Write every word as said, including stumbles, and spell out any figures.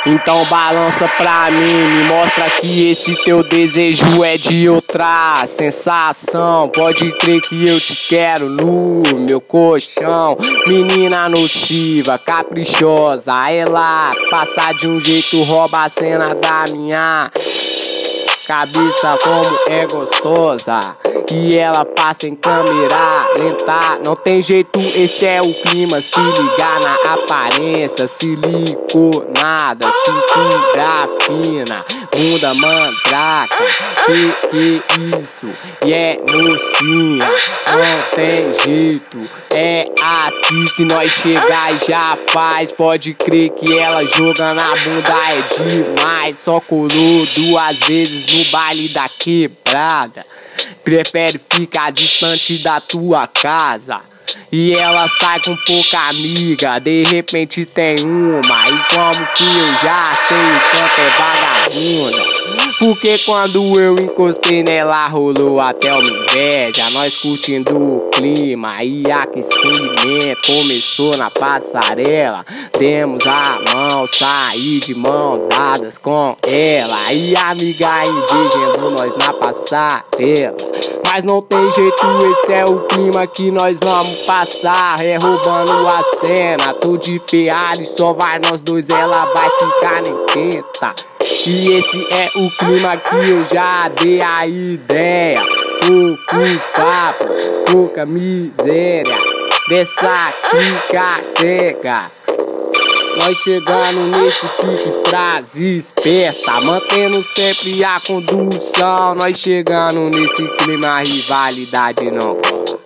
Então balança pra mim, me mostra que esse teu desejo é de outra sensação. Pode crer que eu te quero no meu colchão. Menina nociva, caprichosa, ela passa de um jeito, rouba a cena da minha cabeça como é gostosa. E ela passa em câmera lenta. Não tem jeito, esse é o clima. Se ligar na aparência, se ligou nada, cintura fina, bunda mandraca. Que que isso? E é mocinha, não tem jeito. É assim que nós chegar e já faz. Pode crer que ela joga na bunda é demais. Só colou duas vezes no baile da quebrada. Prefere ficar distante da tua casa. E ela sai com pouca amiga, de repente tem uma. E como que eu já sei o quanto é vagabunda? Porque quando eu encostei nela rolou até uma inveja. Nós curtindo o clima e aquecimento começou na passarela. Demos a mão, saí de mão dadas com ela. E a amiga invejando nós na passarela. Mas não tem jeito, esse é o clima que nós vamos passar. É roubando a cena, tô de Ferrari, só vai nós dois, ela vai ficar nem tenta. E esse é o clima que eu já dei a ideia. Pouco papo, pouca miséria dessa quicateca. Nós chegando nesse pique pras esperta, mantendo sempre a condução. Nós chegando nesse clima, a rivalidade não cola.